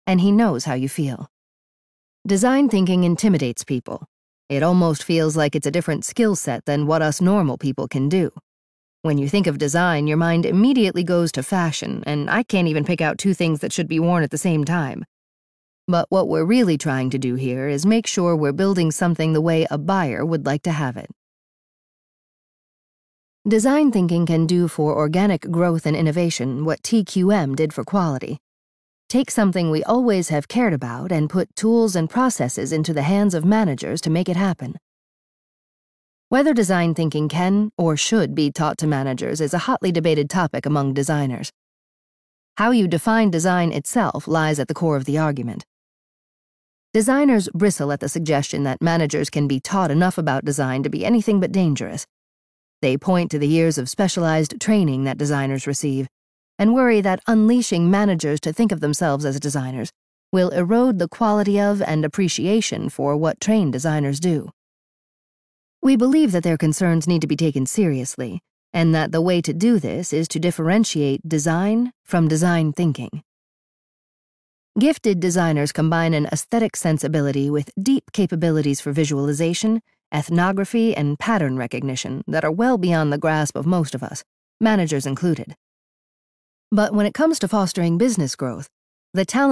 and he knows how you feel. Design thinking intimidates people. It almost feels like it's a different skill set than what us normal people can do. When you think of design, your mind immediately goes to fashion, and I can't even pick out two things that should be worn at the same time. But what we're really trying to do here is make sure we're building something the way a buyer would like to have it. Design thinking can do for organic growth and innovation what TQM did for quality. Take something we always have cared about and put tools and processes into the hands of managers to make it happen. Whether design thinking can or should be taught to managers is a hotly debated topic among designers. How you define design itself lies at the core of the argument. Designers bristle at the suggestion that managers can be taught enough about design to be anything but dangerous. They point to the years of specialized training that designers receive, and worry that unleashing managers to think of themselves as designers will erode the quality of and appreciation for what trained designers do. We believe that their concerns need to be taken seriously, and that the way to do this is to differentiate design from design thinking. Gifted designers combine an aesthetic sensibility with deep capabilities for visualization, ethnography, and pattern recognition that are well beyond the grasp of most of us, managers included. But when it comes to fostering business growth, the talent